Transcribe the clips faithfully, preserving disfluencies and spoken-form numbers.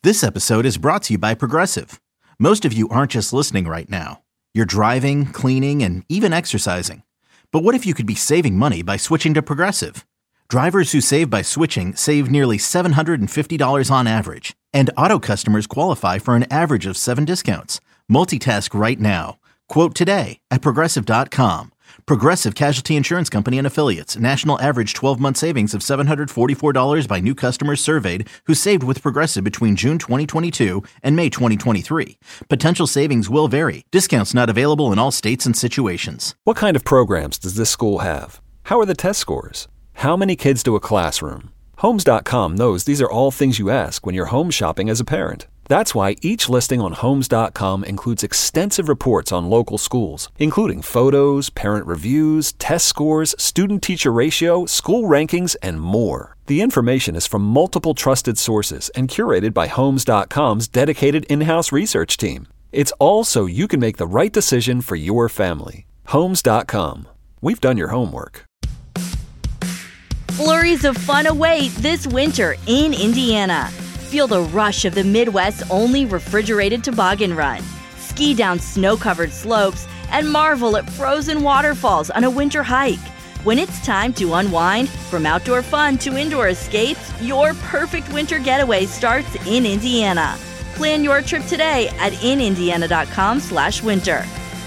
This episode is brought to you by Progressive. Most of you aren't just listening right now. You're driving, cleaning, and even exercising. But what if you could be saving money by switching to Progressive? Drivers who save by switching save nearly seven hundred fifty dollars on average. And auto customers qualify for an average of seven discounts. Multitask right now. Quote today at Progressive dot com. Progressive Casualty Insurance Company and Affiliates. National average twelve-month savings of seven hundred forty-four dollars by new customers surveyed who saved with Progressive between June twenty twenty-two and May twenty twenty-three. Potential savings will vary. Discounts not available in all states and situations. What kind of programs does this school have? How are the test scores? How many kids do a classroom? Homes dot com knows these are all things you ask when you're home shopping as a parent. That's why each listing on Homes dot com includes extensive reports on local schools, including photos, parent reviews, test scores, student-teacher ratio, school rankings, and more. The information is from multiple trusted sources and curated by Homes dot com's dedicated in-house research team. It's all so you can make the right decision for your family. Homes dot com. We've done your homework. Flurries of fun await this winter in Indiana. Feel the rush of the Midwest's only refrigerated toboggan run. Ski down snow-covered slopes and marvel at frozen waterfalls on a winter hike. When it's time to unwind, from outdoor fun to indoor escapes, your perfect winter getaway starts in Indiana. Plan your trip today at in indiana dot com slash winter.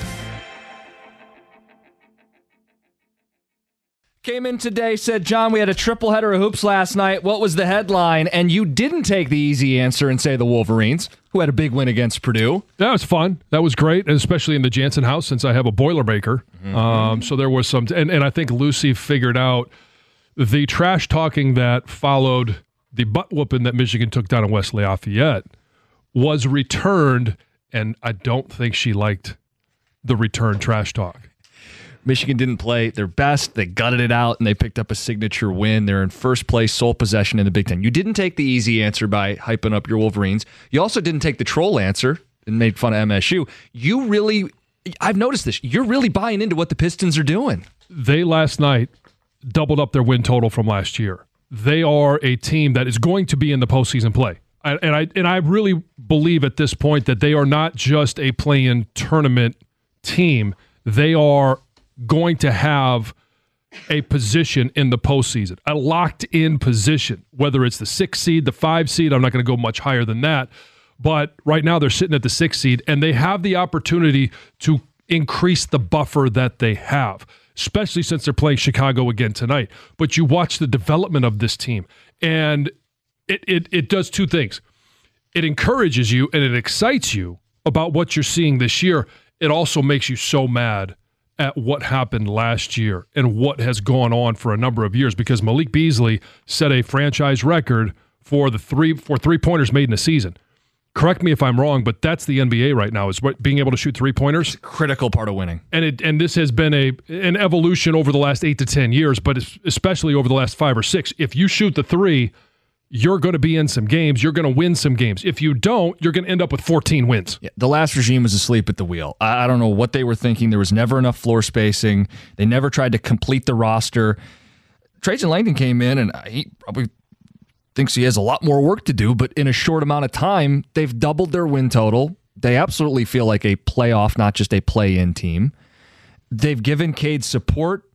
Came in today, said, John, we had a triple header of hoops last night. What was the headline? And you didn't take the easy answer and say the Wolverines, who had a big win against Purdue. That was fun. That was great, especially in the Jansen house since I have a Boilermaker. Mm-hmm. Um, so there was some, and, and I think Lucy figured out the trash talking that followed the butt whooping that Michigan took down in West Lafayette was returned, and I don't think she liked the return trash talk. Michigan didn't play their best. They gutted it out, and they picked up a signature win. They're in first place, sole possession in the Big Ten. You didn't take the easy answer by hyping up your Wolverines. You also didn't take the troll answer and made fun of M S U. You really, I've noticed this, you're really buying into what the Pistons are doing. They last night doubled up their win total from last year. They are a team that is going to be in the postseason play. And I, and I really believe at this point that they are not just a play-in tournament team. They are going to have a position in the postseason, a locked-in position, whether it's the sixth seed, the five seed. I'm not going to go much higher than that. But right now they're sitting at the sixth seed, and they have the opportunity to increase the buffer that they have, especially since they're playing Chicago again tonight. But you watch the development of this team, and it it, it does two things. It encourages you and it excites you about what you're seeing this year. It also makes you so mad at what happened last year and what has gone on for a number of years, because Malik Beasley set a franchise record for the three for three-pointers made in a season. Correct me if I'm wrong, but that's the N B A right now, is what, being able to shoot three-pointers. It's a critical part of winning. And it and this has been a an evolution over the last eight to ten years, but especially over the last five or six. If you shoot the three, you're going to be in some games. You're going to win some games. If you don't, you're going to end up with fourteen wins. Yeah, the last regime was asleep at the wheel. I, I don't know what they were thinking. There was never enough floor spacing. They never tried to complete the roster. Trajan Langdon came in, and he probably thinks he has a lot more work to do, but in a short amount of time, they've doubled their win total. They absolutely feel like a playoff, not just a play-in team. They've given Cade support.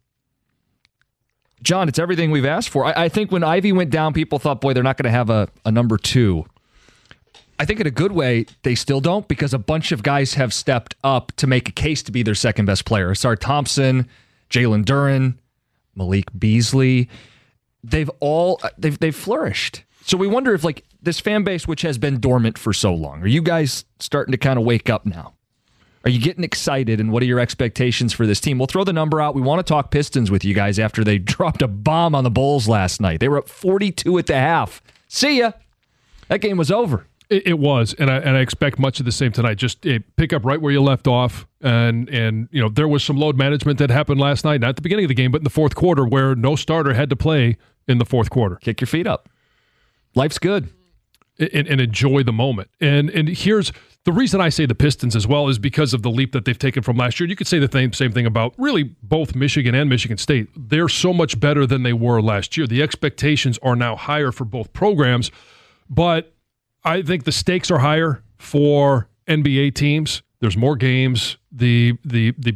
John, it's everything we've asked for. I, I think when Ivy went down, people thought, boy, they're not going to have a, a number two. I think in a good way, they still don't, because a bunch of guys have stepped up to make a case to be their second-best player. Asar Thompson, Jalen Duren, Malik Beasley. They've all they've they've flourished. So we wonder if, like, this fan base, which has been dormant for so long, are you guys starting to kind of wake up now? Are you getting excited, and what are your expectations for this team? We'll throw the number out. We want to talk Pistons with you guys after they dropped a bomb on the Bulls last night. They were up forty-two at the half. See ya. That game was over. It, it was, and I and I expect much of the same tonight. Just uh, pick up right where you left off, and and you know there was some load management that happened last night, not at the beginning of the game, but in the fourth quarter, where no starter had to play in the fourth quarter. Kick your feet up. Life's good. And, and enjoy the moment. And and here's the reason I say the Pistons as well, is because of the leap that they've taken from last year. You could say the same, same thing about really both Michigan and Michigan State. They're so much better than they were last year. The expectations are now higher for both programs, but I think the stakes are higher for N B A teams. There's more games. The the the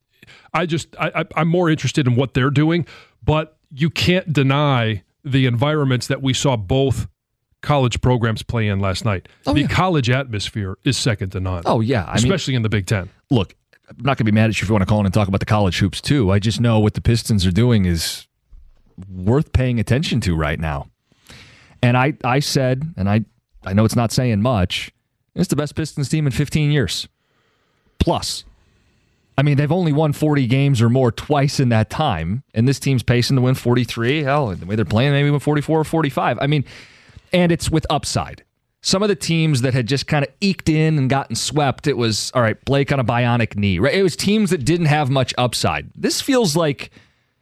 I just I, I'm more interested in what they're doing, but you can't deny the environments that we saw both college programs play in last night. Oh, the yeah. college atmosphere is second to none. Oh, yeah. I especially mean, in the Big Ten. Look, I'm not going to be mad at you if you want to call in and talk about the college hoops, too. I just know what the Pistons are doing is worth paying attention to right now. And I, I said, and I, I know it's not saying much, it's the best Pistons team in fifteen years. Plus. I mean, they've only won forty games or more twice in that time, and this team's pacing to win forty-three. Hell, the way they're playing, maybe win forty-four or forty-five. I mean, and it's with upside. Some of the teams that had just kind of eked in and gotten swept, it was, all right, Blake on a bionic knee. Right? It was teams that didn't have much upside. This feels like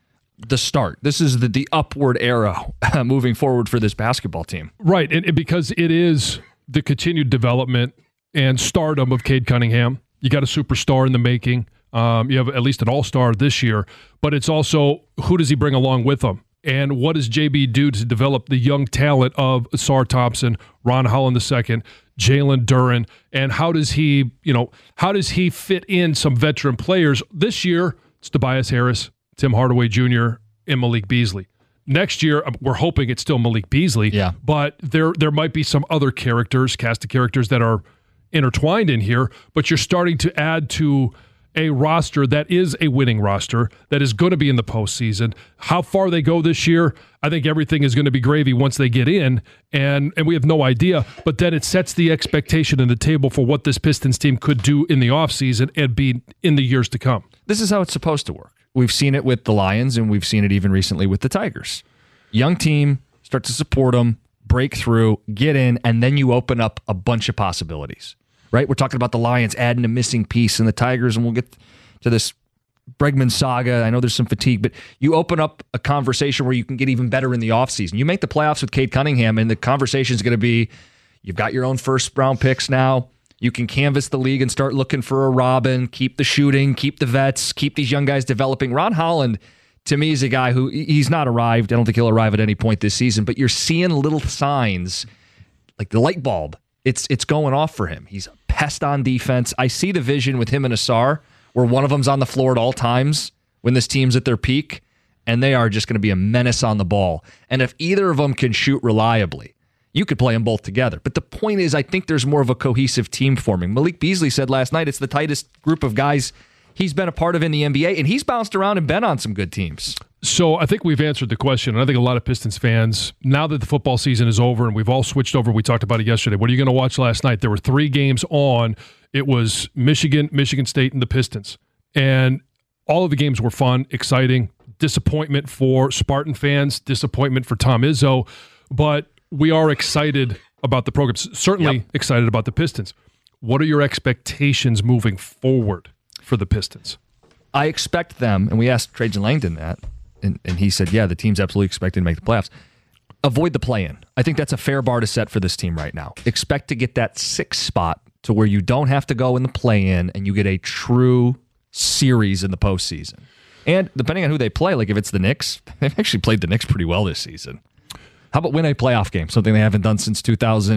the start. This is the, the upward era moving forward for this basketball team. Right, and, and because it is the continued development and stardom of Cade Cunningham. You got a superstar in the making. Um, you have at least an all-star this year, but it's also who does he bring along with him? And what does J B do to develop the young talent of Ausar Thompson, Ron Holland the second, Jalen Duren, and how does he, you know, how does he fit in some veteran players? This year, it's Tobias Harris, Tim Hardaway Junior, and Malik Beasley. Next year, we're hoping it's still Malik Beasley, yeah. but there there might be some other characters, cast of characters that are intertwined in here, but you're starting to add to a roster that is a winning roster that is going to be in the postseason. How far they go this year, I think everything is going to be gravy once they get in, and and we have no idea. But then it sets the expectation in the table for what this Pistons team could do in the offseason and be in the years to come. This is how it's supposed to work. We've seen it with the Lions, and we've seen it even recently with the Tigers. Young team, start to support them, break through, get in, and then you open up a bunch of possibilities. Right? We're talking about the Lions adding a missing piece and the Tigers, and we'll get to this Bregman saga. I know there's some fatigue, but you open up a conversation where you can get even better in the offseason. You make the playoffs with Cade Cunningham, and the conversation is going to be, you've got your own first-round picks now. You can canvass the league and start looking for a Robin, keep the shooting, keep the vets, keep these young guys developing. Ron Holland, to me, is a guy who, he's not arrived. I don't think he'll arrive at any point this season, but you're seeing little signs, like the light bulb. It's it's going off for him. He's a pest on defense. I see the vision with him and Ausar, where one of them's on the floor at all times when this team's at their peak, and they are just going to be a menace on the ball. And if either of them can shoot reliably, you could play them both together. But the point is, I think there's more of a cohesive team forming. Malik Beasley said last night it's the tightest group of guys he's been a part of in the N B A, and he's bounced around and been on some good teams. So I think we've answered the question, and I think a lot of Pistons fans, now that the football season is over and we've all switched over, we talked about it yesterday, what are you going to watch last night? There were three games on. It was Michigan, Michigan State, and the Pistons. And all of the games were fun, exciting, disappointment for Spartan fans, disappointment for Tom Izzo, but we are excited about the program, certainly yep. excited about the Pistons. What are your expectations moving forward for the Pistons? I expect them, and we asked Trajan Langdon that, and, and he said, yeah, the team's absolutely expecting to make the playoffs. Avoid the play-in. I think that's a fair bar to set for this team right now. Expect to get that sixth spot to where you don't have to go in the play-in and you get a true series in the postseason. And depending on who they play, like if it's the Knicks, they've actually played the Knicks pretty well this season. How about win a playoff game? Something they haven't done since two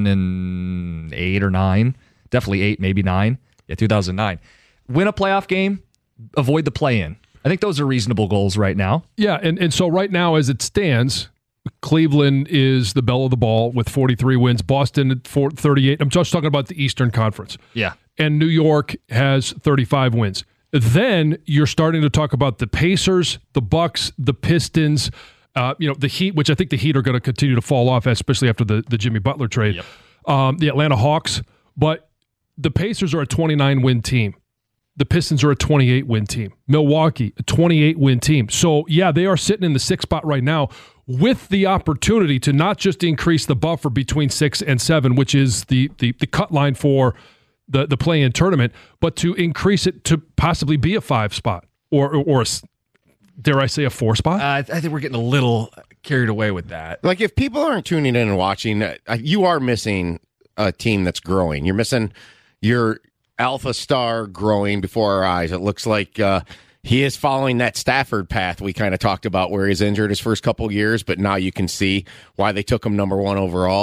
thousand eight or nine. Definitely eight, maybe nine. Yeah, two thousand nine. Win a playoff game, avoid the play-in. I think those are reasonable goals right now. Yeah, and, and so right now as it stands, Cleveland is the belle of the ball with forty-three wins. Boston at thirty-eight. I'm just talking about the Eastern Conference. Yeah. And New York has thirty-five wins. Then you're starting to talk about the Pacers, the Bucks, the Pistons, uh, you know, the Heat, which I think the Heat are going to continue to fall off, especially after the, the Jimmy Butler trade. Yep. Um, the Atlanta Hawks. But the Pacers are a twenty-nine win team. The Pistons are a twenty-eight win team. Milwaukee, a twenty-eight win team. So, yeah, they are sitting in the sixth spot right now with the opportunity to not just increase the buffer between six and seven, which is the the, the cut line for the, the play-in tournament, but to increase it to possibly be a five spot or, or, or a, dare I say, a four spot? Uh, I think we're getting a little carried away with that. Like, if people aren't tuning in and watching, uh, you are missing a team that's growing. You're missing your alpha star growing before our eyes. It looks like uh, he is following that Stafford path we kind of talked about, where he's injured his first couple of years, but now you can see why they took him number one overall.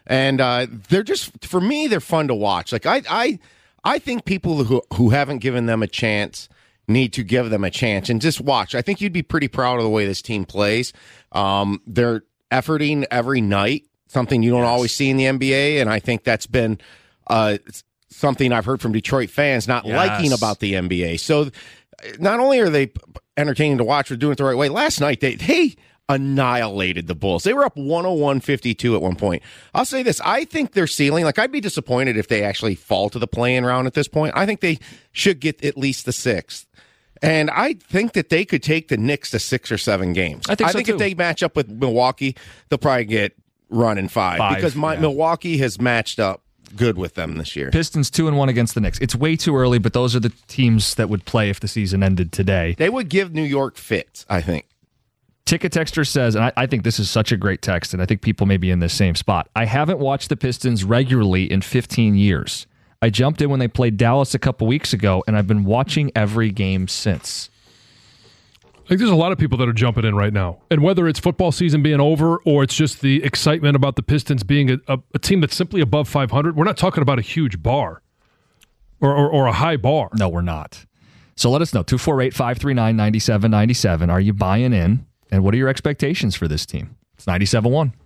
And uh, they're just, for me, they're fun to watch. Like I, I, I think people who who haven't given them a chance need to give them a chance and just watch. I think you'd be pretty proud of the way this team plays. Um, they're efforting every night, something you don't yes. always see in the N B A, and I think that's been uh, something I've heard from Detroit fans not yes. liking about the N B A. So not only are they entertaining to watch, they're doing it the right way. Last night, they they annihilated the Bulls. They were up one oh one fifty-two at one point. I'll say this. I think their ceiling, like I'd be disappointed if they actually fall to the play-in round at this point. I think they should get at least the sixth. And I think that they could take the Knicks to six or seven games. I think, I so think too. if they match up with Milwaukee, they'll probably get run in five, five because my, yeah. Milwaukee has matched up good with them this year. Pistons two and one against the Knicks. It's way too early, but those are the teams that would play if the season ended today. They would give New York fits, I think. Ticket Texter says, and I, I think this is such a great text, and I think people may be in this same spot. I haven't watched the Pistons regularly in fifteen years. I jumped in when they played Dallas a couple weeks ago, and I've been watching every game since. I think there's a lot of people that are jumping in right now. And whether it's football season being over or it's just the excitement about the Pistons being a, a, a team that's simply above five hundred, we're not talking about a huge bar or, or, or a high bar. No, we're not. So let us know. two four eight, five three nine, nine seven nine seven. Are you buying in? And what are your expectations for this team? It's ninety-seven one.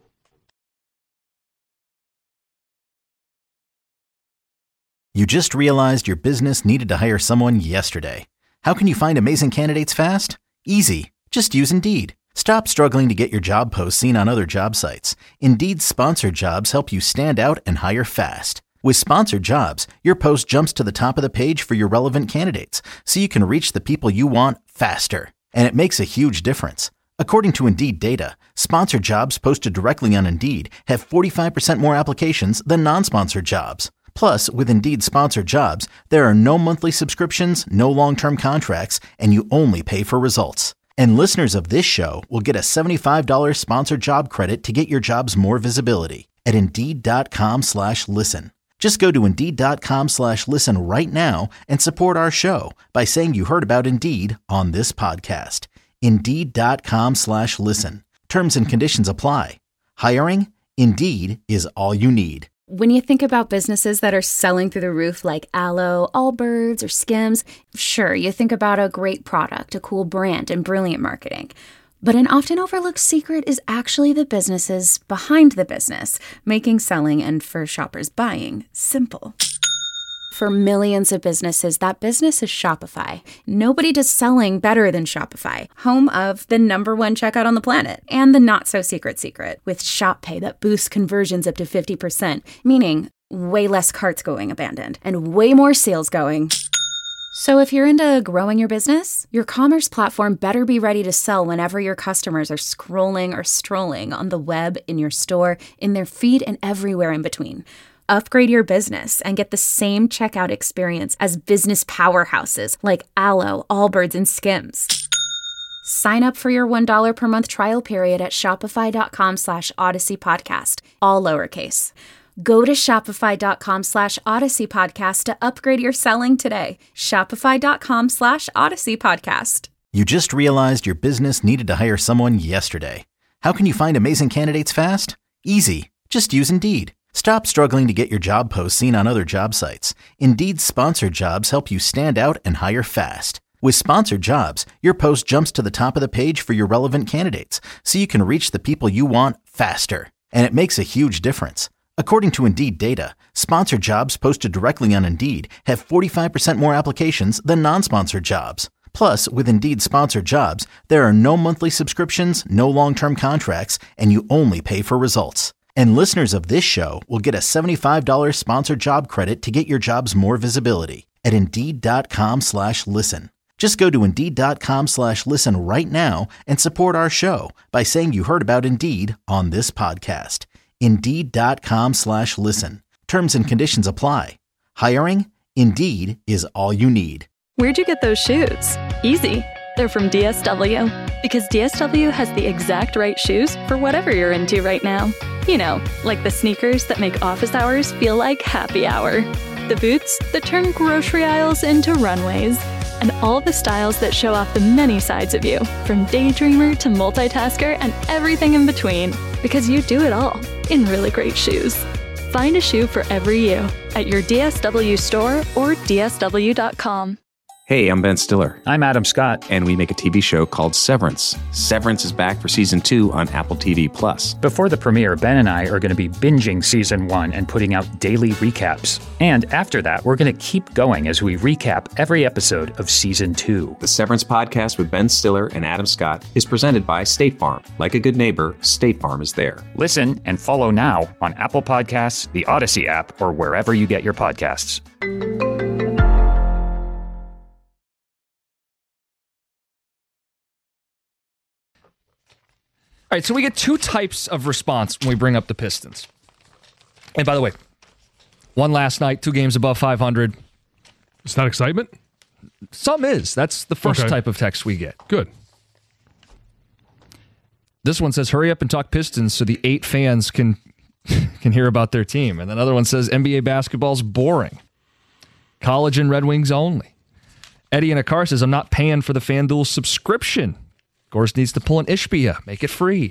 You just realized your business needed to hire someone yesterday. How can you find amazing candidates fast? Easy. Just use Indeed. Stop struggling to get your job posts seen on other job sites. Indeed's sponsored jobs help you stand out and hire fast. With sponsored jobs, your post jumps to the top of the page for your relevant candidates, so you can reach the people you want faster. And it makes a huge difference. According to Indeed data, sponsored jobs posted directly on Indeed have forty-five percent more applications than non-sponsored jobs. Plus, with Indeed sponsored jobs, there are no monthly subscriptions, no long-term contracts, and you only pay for results. And listeners of this show will get a seventy-five dollars sponsored job credit to get your jobs more visibility at Indeed.com slash listen. Just go to Indeed.com slash listen right now and support our show by saying you heard about Indeed on this podcast. Indeed.com slash listen. Terms and conditions apply. Hiring? Indeed is all you need. When you think about businesses that are selling through the roof like Aloe, Allbirds, or Skims, sure, you think about a great product, a cool brand, and brilliant marketing. But an often overlooked secret is actually the businesses behind the business, making selling and, for shoppers, buying simple. For millions of businesses, that business is Shopify. Nobody does selling better than Shopify, home of the number one checkout on the planet and the not-so-secret secret with Shop Pay that boosts conversions up to fifty percent, meaning way less carts going abandoned and way more sales going. So if you're into growing your business, your commerce platform better be ready to sell whenever your customers are scrolling or strolling on the web, in your store, in their feed, and everywhere in between. Upgrade your business and get the same checkout experience as business powerhouses like Aloe, Allbirds, and Skims. Sign up for your one dollar per month trial period at shopify.com slash Odyssey Podcast, all lowercase. Go to shopify.com slash Odyssey Podcast to upgrade your selling today. Shopify.com slash Odyssey Podcast. You just realized your business needed to hire someone yesterday. How can you find amazing candidates fast? Easy. Just use Indeed. Stop struggling to get your job posts seen on other job sites. Indeed's sponsored jobs help you stand out and hire fast. With sponsored jobs, your post jumps to the top of the page for your relevant candidates, so you can reach the people you want faster. And it makes a huge difference. According to Indeed data, sponsored jobs posted directly on Indeed have forty-five percent more applications than non-sponsored jobs. Plus, with Indeed sponsored jobs, there are no monthly subscriptions, no long-term contracts, and you only pay for results. And listeners of this show will get a seventy-five dollars sponsored job credit to get your jobs more visibility at Indeed.com slash listen. Just go to Indeed.com slash listen right now and support our show by saying you heard about Indeed on this podcast. Indeed.com slash listen. Terms and conditions apply. Hiring? Indeed is all you need. Where'd you get those shoes? Easy. They're from D S W. Because D S W has the exact right shoes for whatever you're into right now. You know, like the sneakers that make office hours feel like happy hour. The boots that turn grocery aisles into runways. And all the styles that show off the many sides of you, from daydreamer to multitasker and everything in between. because you do it all in really great shoes. Find a shoe for every you at your D S W store or D S W dot com. Hey, I'm Ben Stiller. I'm Adam Scott. And we make a T V show called Severance. Severance is back for season two on Apple T V Plus. Before the premiere, Ben and I are going to be binging season one and putting out daily recaps. And after that, we're going to keep going as we recap every episode of season two. The Severance podcast with Ben Stiller and Adam Scott is presented by State Farm. Like a good neighbor, State Farm is there. Listen and follow now on Apple Podcasts, the Odyssey app, or wherever you get your podcasts. All right, so we get two types of response when we bring up the Pistons. And by the way, one last night, two games above five hundred. It's not excitement? Some is. That's the first Okay. type of text we get. Good. This one says, hurry up and talk Pistons so the eight fans can can hear about their team. And another one says, N B A basketball's boring. College and Red Wings only. Eddie in a car says, I'm not paying for the FanDuel subscription. Gorse needs to pull an Ishbia, make it free.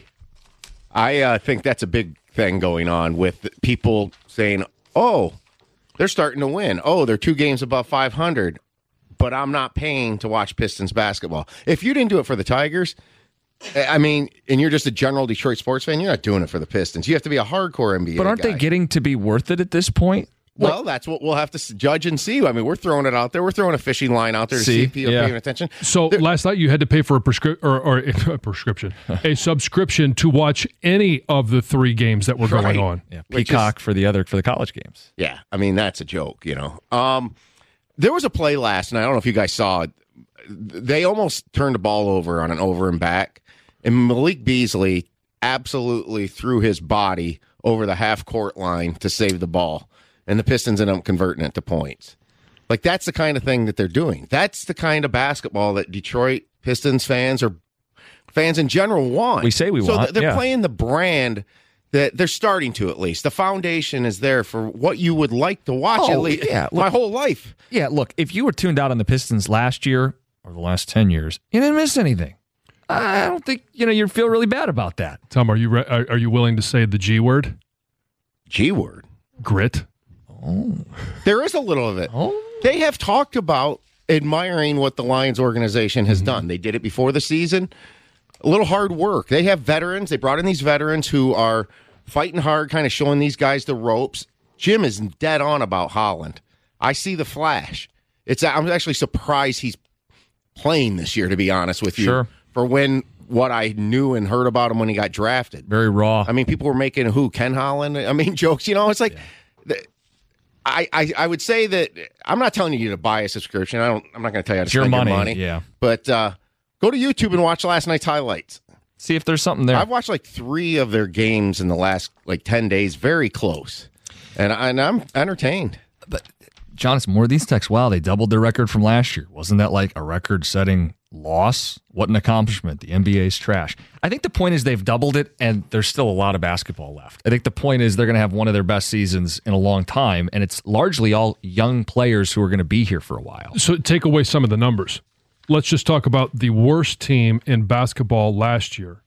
I uh, think that's a big thing going on with people saying, oh, they're starting to win. Oh, they're two games above five hundred, but I'm not paying to watch Pistons basketball. If you didn't do it for the Tigers, I mean, and you're just a general Detroit sports fan, you're not doing it for the Pistons. You have to be a hardcore N B A But aren't guy. they getting to be worth it at this point? Well, that's what we'll have to s- judge and see. I mean, we're throwing it out there. We're throwing a fishing line out there to see, See? if people Yeah. are paying attention. So There- last night you had to pay for a, prescri- or, or a prescription, a subscription to watch any of the three games that were Right. going on. Yeah, Which Peacock for the other for the college games. Yeah, I mean, that's a joke, you know. Um, there was a play last night. I don't know if you guys saw it. They almost turned the ball over on an over and back, and Malik Beasley absolutely threw his body over the half-court line to save the ball, and the Pistons ended up converting it to points. Like, that's the kind of thing that they're doing. That's the kind of basketball that Detroit Pistons fans or fans in general want. We say we so want, th- they're yeah. playing the brand that they're starting to, at least. The foundation is there for what you would like to watch Oh, at least yeah, my look- whole life. Yeah, look, if you were tuned out on the Pistons last year or the last ten years, you didn't miss anything. I don't think, you know, you'd feel really bad about that. Tom, are you re- are, are you willing to say the G word? G word. Grit. There is a little of it. Oh. They have talked about admiring what the Lions organization has done. They did it before the season. A little hard work. They have veterans. They brought in these veterans who are fighting hard, kind of showing these guys the ropes. Jim is dead on about Holland. I see the flash. It's. I'm actually surprised he's playing this year, to be honest with you. Sure. For when what I knew and heard about him when he got drafted. Very raw. I mean, people were making who Ken Holland. I mean, jokes. You know, it's like, the, I, I I would say that I'm not telling you to buy a subscription. I don't. I'm not going to tell you how to It's your spend money, your money. yeah. But uh, go to YouTube and watch last night's highlights. See if there's something there. I've watched like three of their games in the last like ten days, very close, and I, and I'm entertained. But John, it's more of these texts. Wow, they doubled their record from last year. Wasn't that like a record-setting loss? What an accomplishment. The N B A's trash. I think the point is they've doubled it, and there's still a lot of basketball left. I think the point is they're going to have one of their best seasons in a long time, and it's largely all young players who are going to be here for a while. So take away some of the numbers. Let's just talk about the worst team in basketball last year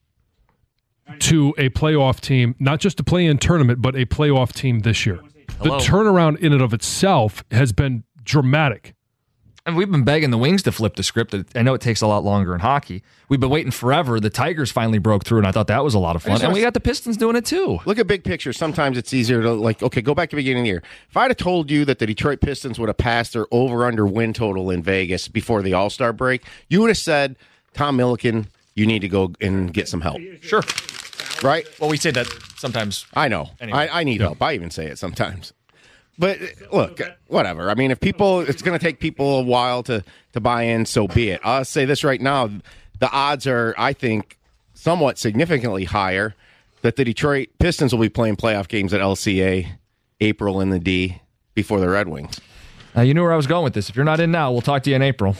to a playoff team, not just a play-in tournament, but a playoff team this year. Hello. The turnaround in and of itself has been dramatic. And we've been begging the Wings to flip the script. I know it takes a lot longer in hockey. We've been waiting forever. The Tigers finally broke through, and I thought that was a lot of fun. And we got the Pistons doing it too. Look at big picture. Sometimes it's easier to like, okay, go back to the beginning of the year. If I'd have told you that the Detroit Pistons would have passed their over-under win total in Vegas before the All-Star break, you would have said, Tom Milliken, you need to go and get some help. Sure. Right? Well, we say that sometimes. I know. Anyway. I, I need help. I even say it sometimes. But look, whatever. I mean, if people, it's going to take people a while to, to buy in, so be it. I'll say this right now. The odds are, I think, somewhat significantly higher that the Detroit Pistons will be playing playoff games at L C A April in the D before the Red Wings. Uh, you knew where I was going with this. If you're not in now, we'll talk to you in April.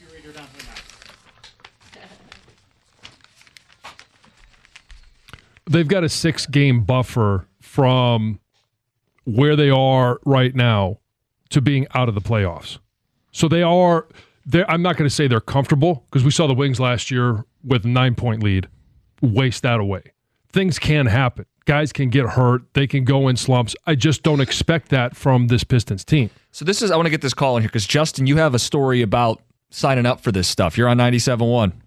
They've got a six-game buffer from where they are right now to being out of the playoffs. So they are, I'm not going to say they're comfortable because we saw the Wings last year with a nine-point lead waste that away. things can happen. Guys can get hurt. They can go in slumps. I just don't expect that from this Pistons team. So this is, I want to get this call in here because, Justin, you have a story about signing up for this stuff. You're on ninety-seven point one.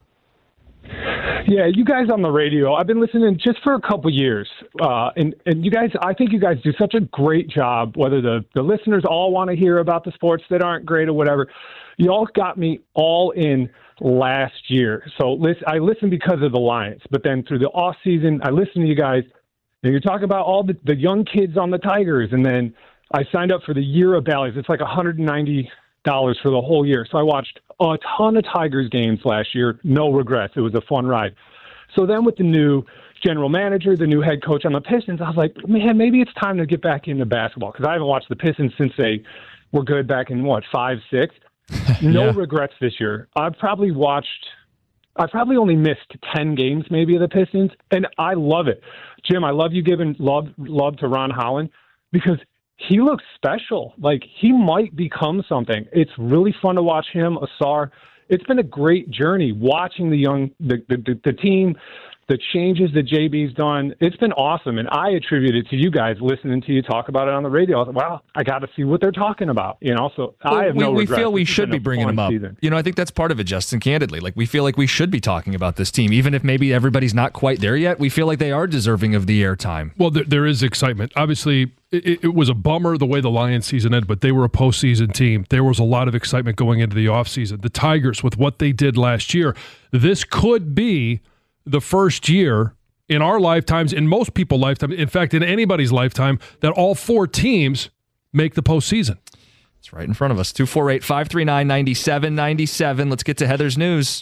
Yeah, you guys on the radio, I've been listening just for a couple years. Uh, and, and you guys, I think you guys do such a great job, whether the, the listeners all want to hear about the sports that aren't great or whatever. You all got me all in last year. So listen, I listened because of the Lions, but then through the off season, I listened to you guys. And you're talking about all the, the young kids on the Tigers, and then I signed up for the Year of Bally's. It's like one hundred ninety dollars for the whole year. So I watched a ton of Tigers games last year. No regrets. It was a fun ride. So then with the new general manager, the new head coach on the Pistons, I was like, man, maybe it's time to get back into basketball because I haven't watched the Pistons since they were good back in, what, five, six? No yeah. regrets this year. I've probably watched – I probably only missed ten games maybe of the Pistons, and I love it. Jim, I love you giving love love to Ron Holland because he looks special. Like, he might become something. It's really fun to watch him, Asar. It's been a great journey watching the young the, the, the, the team, the changes that J B's done. It's been awesome, and I attribute it to you guys listening to you talk about it on the radio. I was like, wow, I got to see what they're talking about. You know, so well, I have we, no we regrets. feel we This should be bringing them up. Season. You know, I think that's part of it, Justin, candidly. Like, we feel like we should be talking about this team, even if maybe everybody's not quite there yet. We feel like they are deserving of the airtime. Well, there, there is excitement. Obviously, it, it was a bummer the way the Lions season ended, but they were a postseason team. There was a lot of excitement going into the offseason. The Tigers, with what they did last year, this could be the first year in our lifetimes, in most people's lifetime, in fact, in anybody's lifetime, that all four teams make the postseason. It's right in front of us. two four eight, five three nine, nine seven nine seven. Let's get to Heather's news.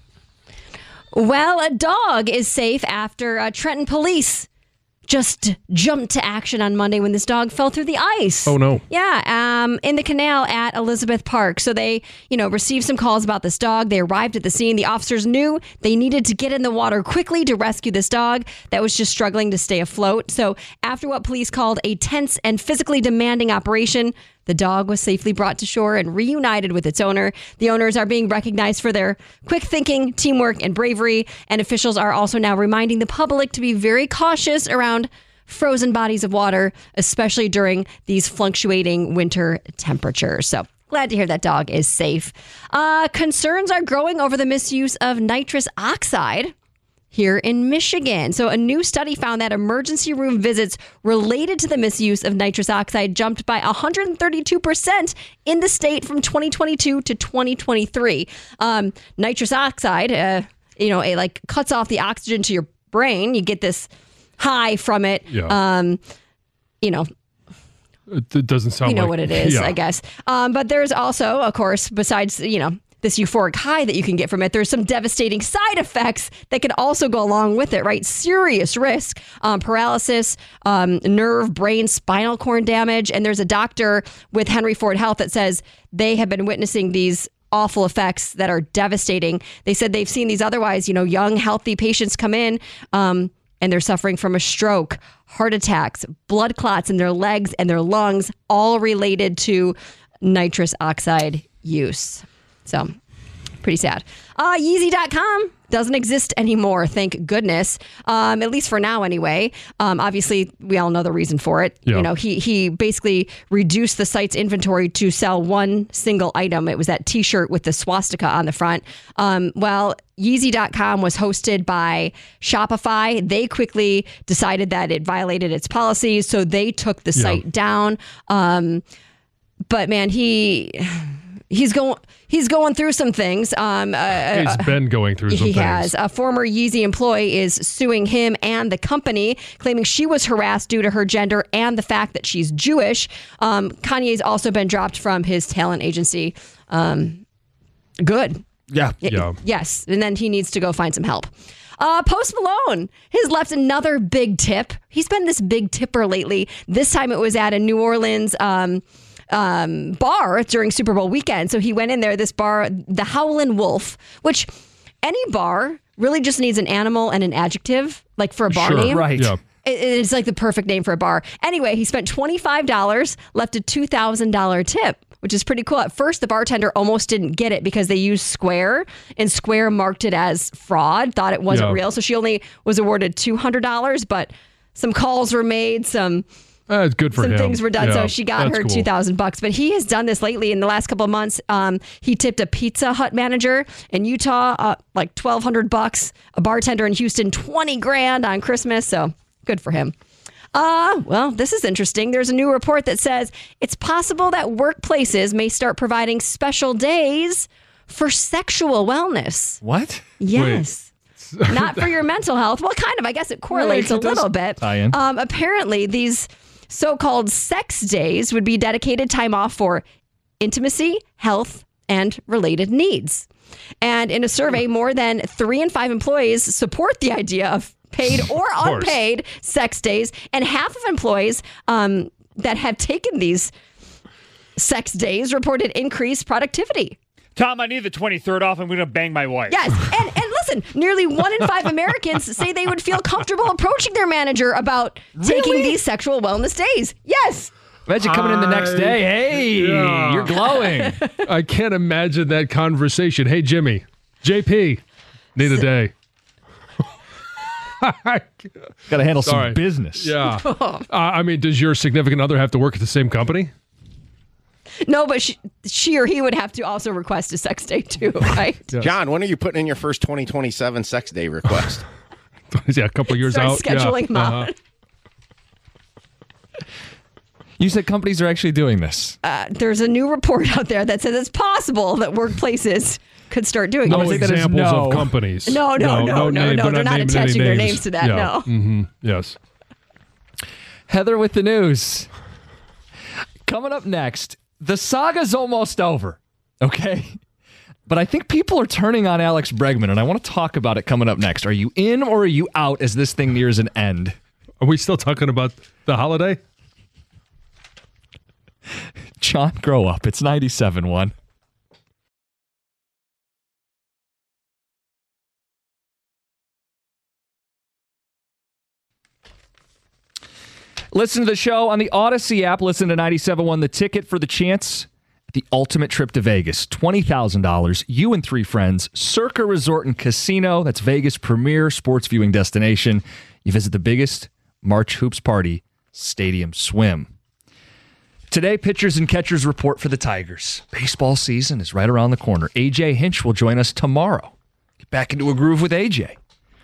Well, a dog is safe after uh, Trenton police just jumped to action on Monday when this dog fell through the ice. Oh, no. Yeah, um, in the canal at Elizabeth Park. So they, you know, received some calls about this dog. They arrived at the scene. The officers knew they needed to get in the water quickly to rescue this dog that was just struggling to stay afloat. So after what police called a tense and physically demanding operation, the dog was safely brought to shore and reunited with its owner. The owners are being recognized for their quick thinking, teamwork, and bravery. And officials are also now reminding the public to be very cautious around frozen bodies of water, especially during these fluctuating winter temperatures. So glad to hear that dog is safe. Uh, concerns are growing over the misuse of nitrous oxide here in Michigan. So a new study found that emergency room visits related to the misuse of nitrous oxide jumped by one hundred thirty-two percent in the state from twenty twenty-two to twenty twenty-three. Um, nitrous oxide, uh, you know, it like cuts off the oxygen to your brain. You get this high from it. Yeah. Um, you know, it doesn't sound you know like, what it is, yeah. I guess. Um, but there's also, of course, besides, you know, this euphoric high that you can get from it, there's some devastating side effects that can also go along with it, right? Serious risk, um, paralysis, um, nerve, brain, spinal cord damage. And there's a doctor with Henry Ford Health that says they have been witnessing these awful effects that are devastating. They said they've seen these otherwise, you know, young, healthy patients come in um, and they're suffering from a stroke, heart attacks, blood clots in their legs and their lungs, all related to nitrous oxide use. So, pretty sad. Uh, Yeezy dot com doesn't exist anymore, thank goodness. Um, at least for now, anyway. Um, obviously, we all know the reason for it. Yeah. You know, he he basically reduced the site's inventory to sell one single item. It was that T-shirt with the swastika on the front. Um, well, Yeezy dot com was hosted by Shopify. They quickly decided that it violated its policies, so they took the Yeah. site down. Um, but man, he he's going. He's going through some things. Um, uh, He's been going through some he things. He has. A former Yeezy employee is suing him and the company, claiming she was harassed due to her gender and the fact that she's Jewish. Um, Kanye's also been dropped from his talent agency. Um, good. Yeah. Yeah. Yes. And then he needs to go find some help. Uh, Post Malone has left another big tip. He's been this big tipper lately. This time it was at a New Orleans um Um, bar during Super Bowl weekend. So he went in there, this bar, the Howlin' Wolf, which any bar really just needs an animal and an adjective, like for a bar Sure, name. Right. Yeah. It, it's like the perfect name for a bar. Anyway, he spent twenty-five dollars, left a two thousand dollars tip. which is pretty cool. At first, the bartender almost didn't get it because they used Square, and Square marked it as fraud, thought it wasn't Yeah. real. So she only was awarded two hundred dollars, but some calls were made, some... Uh, it's good for Some him. things were done, Yeah, so she got that's her cool. two thousand bucks. But he has done this lately in the last couple of months. Um, he tipped a Pizza Hut manager in Utah uh, like twelve hundred bucks. A bartender in Houston twenty grand on Christmas. So good for him. Uh, well, this is interesting. There's a new report that says it's possible that workplaces may start providing special days for sexual wellness. What? Yes. Not for your mental health. Well, kind of. I guess it correlates Yeah, a it does little bit. tie in. Um, apparently, these so-called sex days would be dedicated time off for intimacy, health, and related needs. And in a survey, more than three in five employees support the idea of paid or course. unpaid sex days. And half of employees um, that have taken these sex days reported increased productivity. Tom, I need the twenty-third off. I'm going to bang my wife. Yes. And, and listen, nearly one in five Americans say they would feel comfortable approaching their manager about taking these sexual wellness days. Yes. Imagine coming in the next day. Hey, Yeah. you're glowing. I can't imagine that conversation. Hey, Jimmy, J P, need a day. Got to handle some Sorry. business. Yeah. Uh, I mean, does your significant other have to work at the same company? No, but she, she or he would have to also request a sex day too, right? Yes. John, when are you putting in your first twenty twenty-seven sex day request? Yeah, a couple of years Start out. scheduling them yeah. out. Uh-huh. You said companies are actually doing this. Uh, there's a new report out there that says it's possible that workplaces could start doing No this. think that is examples no. of companies. No, no, no, no, name- no, they're they're not naming any attaching their names. names to that, Yeah. no. Mm-hmm. Yes. Heather with the news. Coming up next, the saga's almost over, okay? But I think people are turning on Alex Bregman, and I want to talk about it coming up next. Are you in or are you out as this thing nears an end? Are we still talking about the holiday? John, grow up. It's ninety-seven point one. Listen to the show on the Odyssey app. Listen to ninety-seven point one The Ticket for the chance at the ultimate trip to Vegas. twenty thousand dollars. You and three friends. Circa Resort and Casino. That's Vegas' premier sports viewing destination. You visit the biggest March Hoops party, Stadium Swim. Today, pitchers and catchers report for the Tigers. Baseball season is right around the corner. A J Hinch will join us tomorrow. Get back into a groove with A J.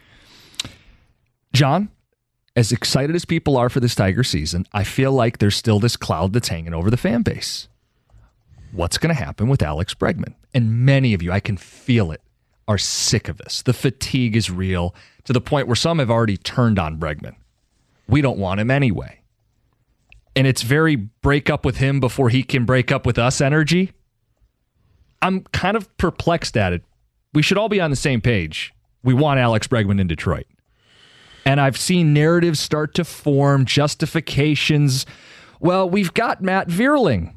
John, as excited as people are for this Tiger season, I feel like there's still this cloud that's hanging over the fan base. What's going to happen with Alex Bregman? And many of you, I can feel it, are sick of this. The fatigue is real to the point where some have already turned on Bregman. We don't want him anyway. And it's very break up with him before he can break up with us energy. I'm kind of perplexed at it. We should all be on the same page. We want Alex Bregman in Detroit. And I've seen narratives start to form, justifications. Well, we've got Matt Vierling.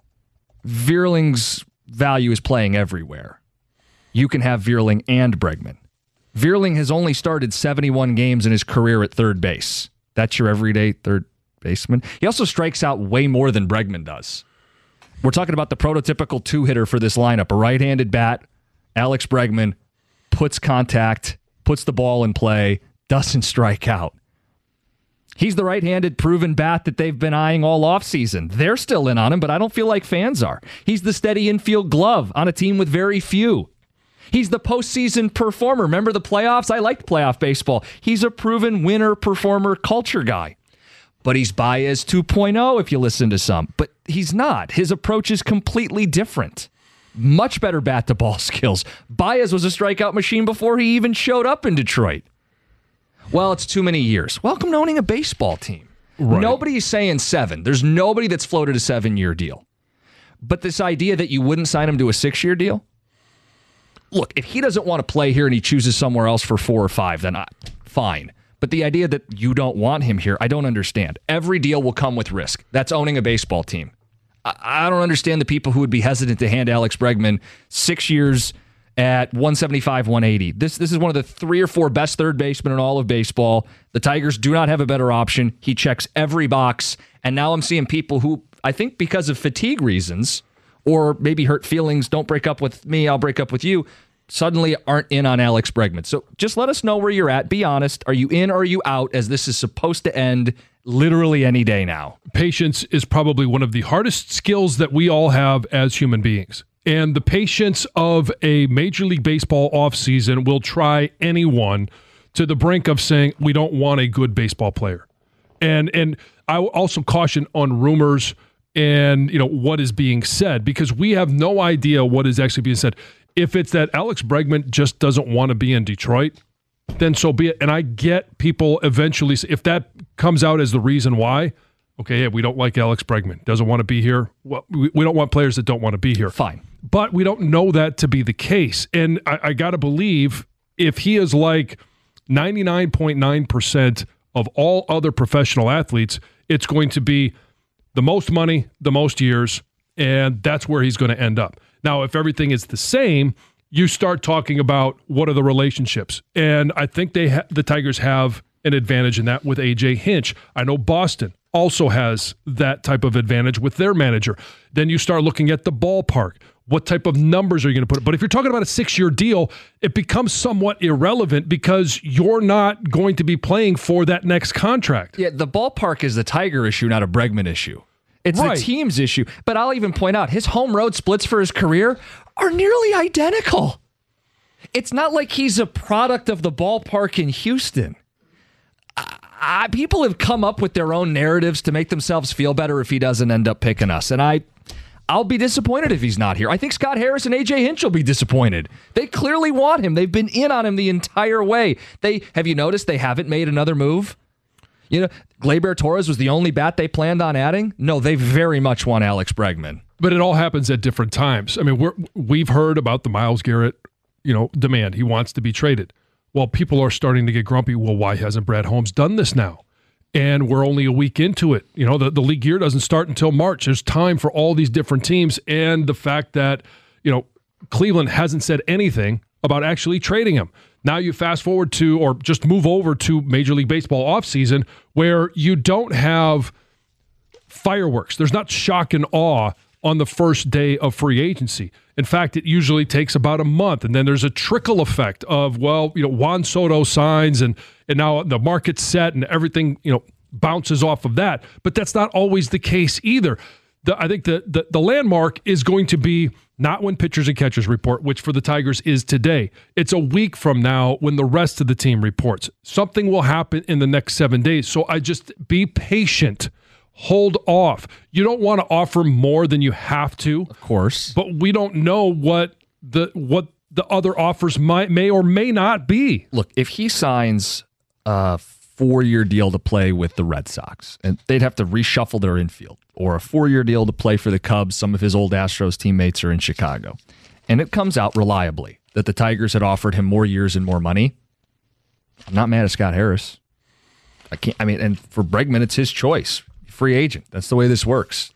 Vierling's value is playing everywhere. You can have Vierling and Bregman. Vierling has only started seventy-one games in his career at third base. That's your everyday third baseman. He also strikes out way more than Bregman does. We're talking about the prototypical two-hitter for this lineup. A right-handed bat, Alex Bregman, puts contact, puts the ball in play, doesn't strike out. He's the right-handed proven bat that they've been eyeing all offseason. They're still in on him, but I don't feel like fans are. He's the steady infield glove on a team with very few. He's the postseason performer. Remember the playoffs? I liked playoff baseball. He's a proven winner, performer, culture guy. But he's Baez two point oh if you listen to some. But he's not. His approach is completely different. Much better bat-to-ball skills. Baez was a strikeout machine before he even showed up in Detroit. Well, it's too many years. Welcome to owning a baseball team. Right. Nobody's saying seven. There's nobody that's floated a seven-year deal. But this idea that you wouldn't sign him to a six-year deal? Look, if he doesn't want to play here and he chooses somewhere else for four or five, then I, fine. But the idea that you don't want him here, I don't understand. Every deal will come with risk. That's owning a baseball team. I, I don't understand the people who would be hesitant to hand Alex Bregman six years at one seventy-five, one eighty. This, this is one of the three or four best third basemen in all of baseball. The Tigers do not have a better option. He checks every box. And now I'm seeing people who, I think because of fatigue reasons, or maybe hurt feelings, don't break up with me, I'll break up with you, suddenly aren't in on Alex Bregman. So just let us know where you're at. Be honest. Are you in or are you out, as this is supposed to end literally any day now? Patience is probably one of the hardest skills that we all have as human beings. And the patience of a Major League Baseball offseason will try anyone to the brink of saying, we don't want a good baseball player. And and I will also caution on rumors and, you know, what is being said, because we have no idea what is actually being said. If it's that Alex Bregman just doesn't want to be in Detroit, then so be it. And I get people eventually, if that comes out as the reason why, okay, yeah, we don't like Alex Bregman, doesn't want to be here. Well, we, we don't want players that don't want to be here. Fine. But we don't know that to be the case. And I, I got to believe if he is like ninety-nine point nine percent of all other professional athletes, it's going to be the most money, the most years, and that's where he's going to end up. Now, if everything is the same, you start talking about what are the relationships. And I think they ha- the Tigers have an advantage in that with A J Hinch. I know Boston also has that type of advantage with their manager. Then you start looking at the ballpark. What type of numbers are you going to put? But if you're talking about a six-year deal, it becomes somewhat irrelevant because you're not going to be playing for that next contract. Yeah, the ballpark is the Tiger issue, not a Bregman issue. It's Right. the team's issue. But I'll even point out, his home road splits for his career are nearly identical. It's not like he's a product of the ballpark in Houston. I, people have come up with their own narratives to make themselves feel better if he doesn't end up picking us. And I... I'll be disappointed if he's not here. I think Scott Harris and A J Hinch will be disappointed. They clearly want him. They've been in on him the entire way. They have you noticed they haven't made another move? You know, Gleyber Torres was the only bat they planned on adding. No, they very much want Alex Bregman. But it all happens at different times. I mean, we're, we've heard about the Myles Garrett, you know, demand. He wants to be traded. Well, people are starting to get grumpy. Well, why hasn't Brad Holmes done this now? And we're only a week into it. You know, the, the league year doesn't start until March. There's time for all these different teams. And the fact that, you know, Cleveland hasn't said anything about actually trading him. Now you fast forward to, or just move over to Major League Baseball offseason, where you don't have fireworks. There's not shock and awe on the first day of free agency. In fact, it usually takes about a month, and then there's a trickle effect of, well, you know, Juan Soto signs, and and now the market's set, and everything, you know, bounces off of that. But that's not always the case either. The, I think the, the the landmark is going to be not when pitchers and catchers report, which for the Tigers is today. It's a week from now when the rest of the team reports. Something will happen in the next seven days. So I just be patient. Hold off. You don't want to offer more than you have to. Of course. But we don't know what the what the other offers might may or may not be. Look, if he signs a four-year deal to play with the Red Sox, and they'd have to reshuffle their infield, or a four-year deal to play for the Cubs, some of his old Astros teammates are in Chicago, and it comes out reliably that the Tigers had offered him more years and more money, I'm not mad at Scott Harris. I can't. I mean, and for Bregman, it's his choice. Free agent. That's the way this works.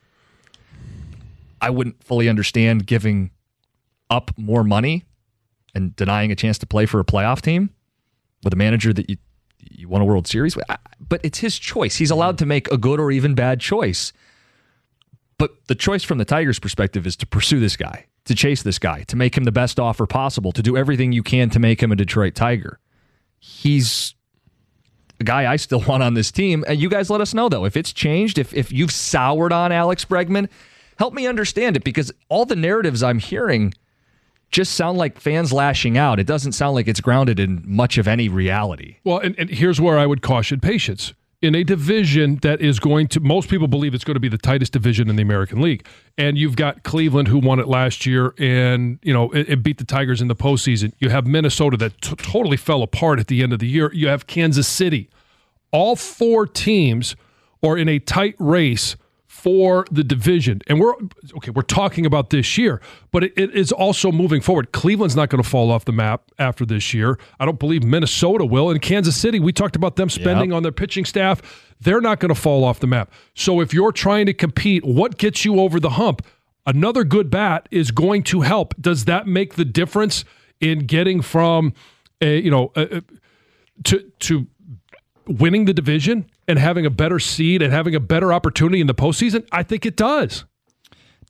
I wouldn't fully understand giving up more money and denying a chance to play for a playoff team with a manager that you you won a World Series with. But it's his choice. He's allowed to make a good or even bad choice. But the choice from the Tigers' perspective is to pursue this guy, to chase this guy, to make him the best offer possible, to do everything you can to make him a Detroit Tiger. He's a guy I still want on this team. And you guys let us know, though, if it's changed, if if you've soured on Alex Bregman, help me understand it, because all the narratives I'm hearing just sound like fans lashing out. It doesn't sound like it's grounded in much of any reality. Well, and, and here's where I would caution patience. In a division that is going to, most people believe it's going to be the tightest division in the American League. And you've got Cleveland, who won it last year and, you know, it, it beat the Tigers in the postseason. You have Minnesota that t- totally fell apart at the end of the year. You have Kansas City. All four teams are in a tight race for the division. And we're, okay, we're talking about this year, but it, it is also moving forward. Cleveland's not going to fall off the map after this year. I don't believe Minnesota will. And Kansas City, we talked about them spending yep. on their pitching staff. They're not going to fall off the map. So if you're trying to compete, what gets you over the hump? Another good bat is going to help. Does that make the difference in getting from a, you know, a, to to winning the division and having a better seed and having a better opportunity in the postseason? I think it does.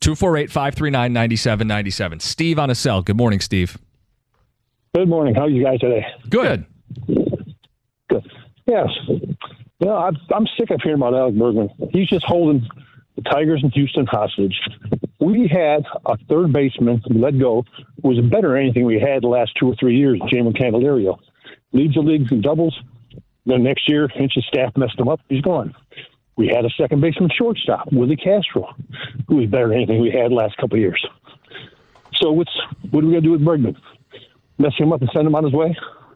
two four eight, five three nine, nine seven nine seven. Steve on a cell. Good morning, Steve. Good morning. How are you guys today? Good. Good. Yes. You know, I'm, I'm sick of hearing about Alex Bergman. He's just holding the Tigers in Houston hostage. We had a third baseman we let go who was better than anything we had the last two or three years, Jamin Candelario. Leads the league in doubles. Then next year, Hinch's staff messed him up. He's gone. We had a second baseman shortstop, Willie Castro, who was better than anything we had the last couple of years. So what's, what are we going to do with Bergman? Mess him up and send him on his way?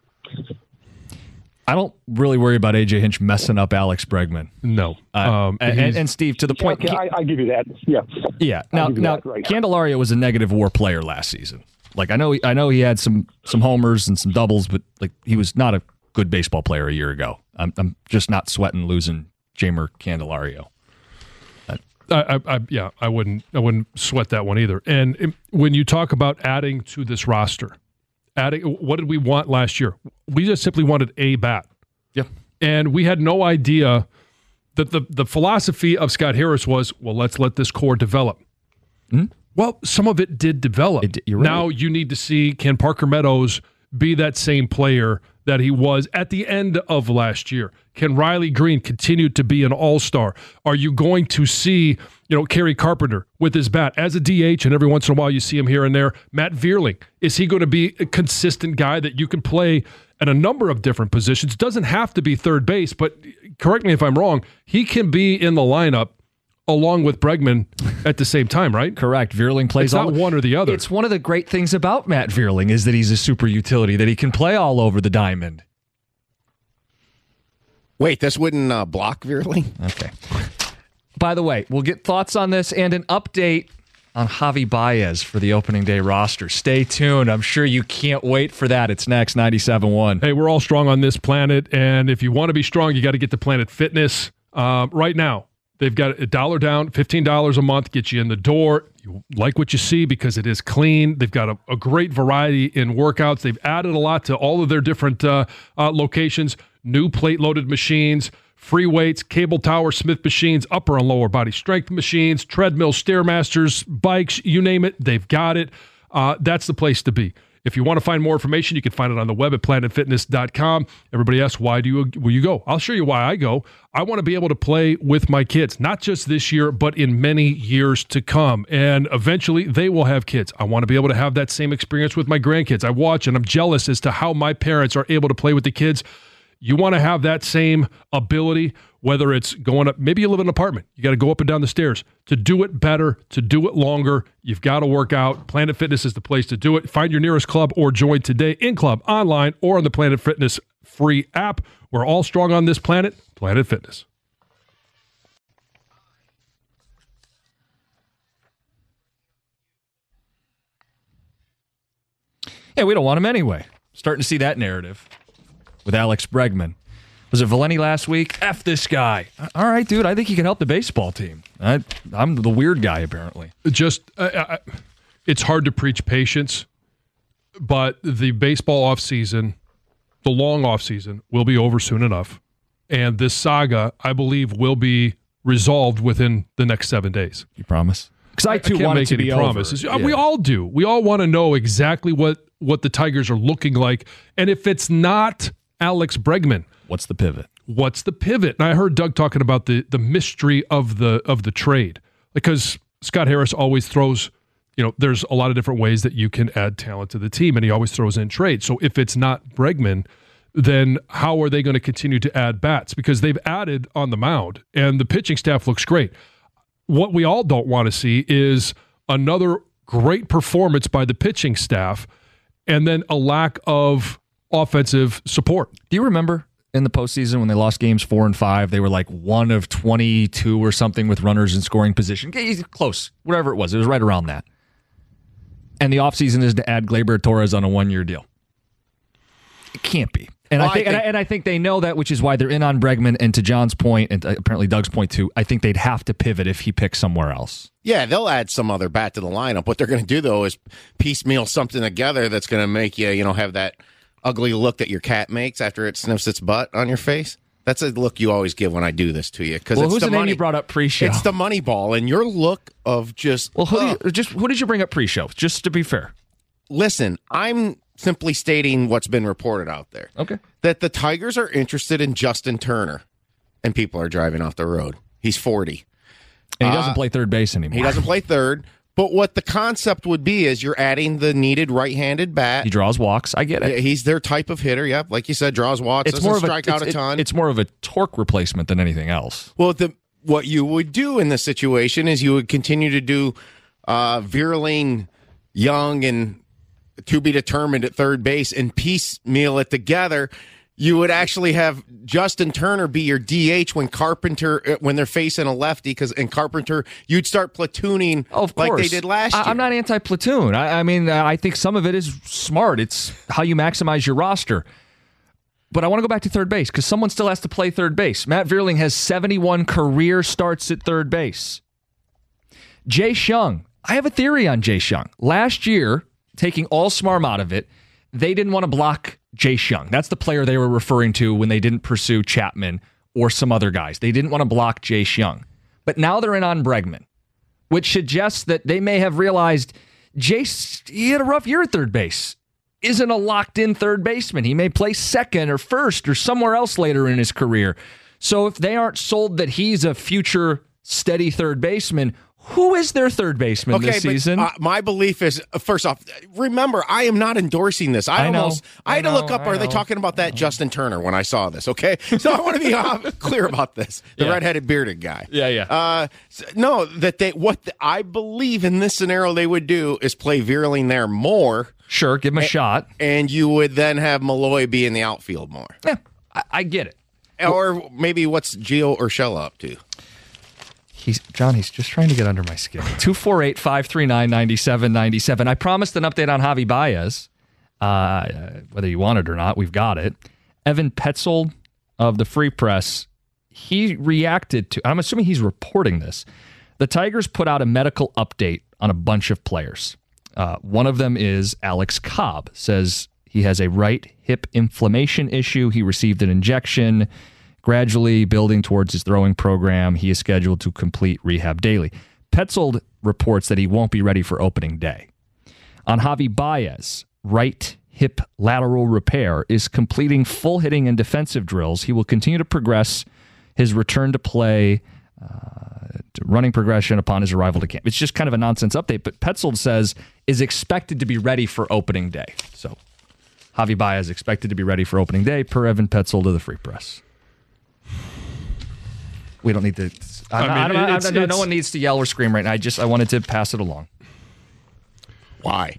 I don't really worry about A J Hinch messing up Alex Bregman. No. Uh, Um, and, and, and Steve, to the point. Okay, I, I give you that. Yeah. Yeah. I'll Now, give you now, that right. Candelario was a negative WAR player last season. Like I know, he, I know he had some some homers and some doubles, but like he was not a good baseball player a year ago. I'm, I'm just not sweating losing Jamer Candelario. I, I, I, yeah, I wouldn't, I wouldn't sweat that one either. And it, when you talk about adding to this roster, adding, what did we want last year? We just simply wanted a bat. Yeah, and we had no idea that the the philosophy of Scott Harris was, well, let's let this core develop. Hmm? Well, some of it did develop. It, you're right. Now you need to see, can Parker Meadows be that same player that he was at the end of last year? Can Riley Green continue to be an all-star? Are you going to see, you know, Kerry Carpenter with his bat as a D H, and every once in a while you see him here and there? Matt Vierling, is he going to be a consistent guy that you can play at a number of different positions? Doesn't have to be third base, but correct me if I'm wrong, he can be in the lineup along with Bregman at the same time, right? Correct. Vierling plays it's all not one or the other. It's one of the great things about Matt Vierling is that he's a super utility, that he can play all over the diamond. Wait, this wouldn't uh, block Vierling? Okay. By the way, we'll get thoughts on this and an update on Javi Baez for the opening day roster. Stay tuned. I'm sure you can't wait for that. It's next, ninety-seven point one. Hey, we're all strong on this planet, and if you want to be strong, you got to get to Planet Fitness. Uh, right now, they've got a dollar down, fifteen dollars a month, get you in the door. You like what you see because it is clean. They've got a, a great variety in workouts. They've added a lot to all of their different uh, uh, locations. New plate-loaded machines, free weights, cable tower, Smith machines, upper and lower body strength machines, treadmills, Stairmasters, bikes, you name it, they've got it. Uh, that's the place to be. If you want to find more information, you can find it on the web at planet fitness dot com. Everybody asks, why do you will you go? I'll show you why I go. I want to be able to play with my kids, not just this year, but in many years to come. And eventually they will have kids. I want to be able to have that same experience with my grandkids. I watch and I'm jealous as to how my parents are able to play with the kids. You want to have that same ability, whether it's going up, maybe you live in an apartment. You got to go up and down the stairs. To do it better, to do it longer, you've got to work out. Planet Fitness is the place to do it. Find your nearest club or join today in club, online, or on the Planet Fitness free app. We're all strong on this planet. Planet Fitness. Yeah, we don't want him anyway. Starting to see that narrative with Alex Bregman. Was it Valenti last week? F this guy. All right, dude, I think he can help the baseball team. I, I'm the weird guy, apparently. Just, uh, I, it's hard to preach patience, but the baseball offseason, the long offseason, will be over soon enough. And this saga, I believe, will be resolved within the next seven days. You promise? Because I, too, I can't want make it to any be promises. over. We Yeah. all do. We all want to know exactly what, what the Tigers are looking like. And if it's not Alex Bregman, what's the pivot? What's the pivot? And I heard Doug talking about the the mystery of the of the trade, because Scott Harris always throws, you know, there's a lot of different ways that you can add talent to the team, and he always throws in trade. So if it's not Bregman, then how are they going to continue to add bats? Because they've added on the mound, and the pitching staff looks great. What we all don't want to see is another great performance by the pitching staff, and then a lack of offensive support. Do you remember in the postseason when they lost games four and five, they were like one of twenty-two or something with runners in scoring position? Close, whatever it was. It was right around that. And the offseason is to add Gleyber Torres on a one-year deal. It can't be. And, Well, I think, I and, I, think- and I think they know that, which is why they're in on Bregman. And to John's point, and apparently Doug's point too, I think they'd have to pivot if he picks somewhere else. Yeah, they'll add some other bat to the lineup. What they're going to do, though, is piecemeal something together that's going to make you, you know, have that ugly look that your cat makes after it sniffs its butt on your face. That's a look you always give when I do this to you. Well, it's who's the the name money, you brought up pre-show? It's the money ball, and your look of just. Well, who, uh, do you, just, who did you bring up pre-show, just to be fair? Listen, I'm simply stating what's been reported out there. Okay. That the Tigers are interested in Justin Turner, and people are driving off the road. He's forty. And he doesn't uh, play third base anymore. He doesn't play third. But what the concept would be is you're adding the needed right-handed bat. He draws walks. I get it. He's their type of hitter. Yep, like you said, draws walks. It's doesn't more of a, strike it's, out a ton. It, it's more of a torque replacement than anything else. Well, the what you would do in this situation is you would continue to do uh, Vierling, Young, and to be determined at third base and piecemeal it together. You would actually have Justin Turner be your D H when Carpenter, when they're facing a lefty, because in Carpenter, you'd start platooning oh, of like course. they did last year. I, I'm not anti-platoon. I, I mean, I think some of it is smart. It's how you maximize your roster. But I want to go back to third base because someone still has to play third base. Matt Vierling has seventy-one career starts at third base. Jay Shung. I have a theory on Jay Shung. Last year, taking all smarm out of it, they didn't want to block Jay Shung. That's the player they were referring to when they didn't pursue Chapman or some other guys. They didn't want to block Jay Shung. But now they're in on Bregman, which suggests that they may have realized Jay, he had a rough year at third base. Isn't a locked-in third baseman. He may play second or first or somewhere else later in his career. So if they aren't sold that he's a future steady third baseman, who is their third baseman okay, this season? But, uh, my belief is, uh, first off, remember, I am not endorsing this. I, I know, almost, I, I had to know, look up, I are know. they talking about that Justin Turner when I saw this, okay? So I want to be uh, clear about this. The Yeah. redheaded bearded guy. Yeah, yeah. Uh, so, no, that they, what the, I believe in this scenario they would do is play Vierling there more. Sure, give him a and, shot. And you would then have Malloy be in the outfield more. Yeah, I, I get it. Or maybe what's Gio Urshela up to? He's John, he's just trying to get under my skin. two four eight, five three nine, nine seven nine seven. I promised an update on Javi Baez. Uh, whether you want it or not, we've got it. Evan Petzold of the Free Press, he reacted to, I'm assuming he's reporting this. The Tigers put out a medical update on a bunch of players. Uh, one of them is Alex Cobb, says he has a right hip inflammation issue. He received an injection. Gradually building towards his throwing program, he is scheduled to complete rehab daily. Petzold reports that he won't be ready for opening day. On Javi Baez, right hip lateral repair, is completing full hitting and defensive drills. He will continue to progress his return to play, uh, to running progression upon his arrival to camp. It's just kind of a nonsense update, but Petzold says is expected to be ready for opening day. So Javi Baez expected to be ready for opening day per Evan Petzold of the Free Press. We don't need to. I, I mean, I don't, it's, I don't, it's, no one needs to yell or scream right now. I just I wanted to pass it along. Why?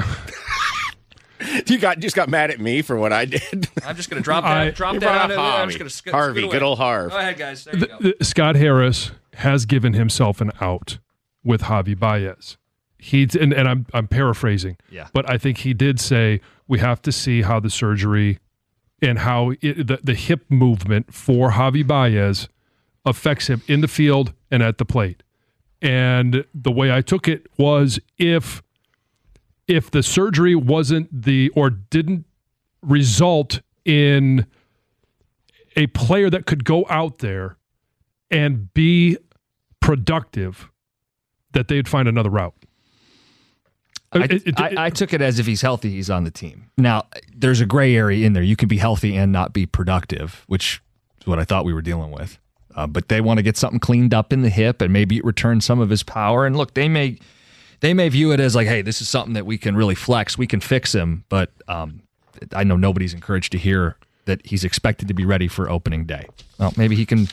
You got just got mad at me for what I did. I'm just going to drop that. I, drop you that. brought On up I'm Harvey. just going to sc- Harvey, good old Harv. Go ahead, guys. There you the, go. the, Scott Harris has given himself an out with Javi Baez. He's and, and I'm I'm paraphrasing. Yeah. But I think he did say we have to see how the surgery and how it, the the hip movement for Javi Baez affects him in the field and at the plate. And the way I took it was if if the surgery wasn't the or didn't result in a player that could go out there and be productive, that they'd find another route. I, It- it- I, I took it as if he's healthy, he's on the team. Now, there's a gray area in there. You can be healthy and not be productive, which is what I thought we were dealing with. Uh, but they want to get something cleaned up in the hip and maybe it return some of his power. And look, they may they may view it as like, hey, this is something that we can really flex. We can fix him. But um, I know nobody's encouraged to hear that he's expected to be ready for opening day. Well, maybe he can